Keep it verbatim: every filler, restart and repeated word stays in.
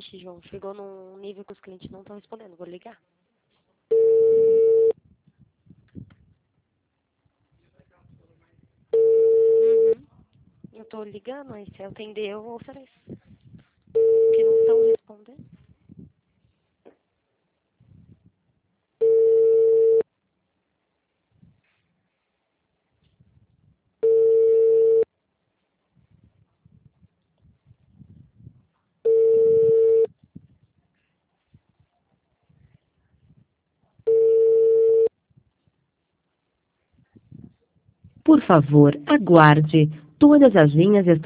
Ixi, João, chegou num nível que os clientes não estão respondendo. Vou ligar. Uhum. Eu tô ligando, aí se atender eu ofereço. Porque não estão respondendo. Por favor, aguarde. Todas as linhas estão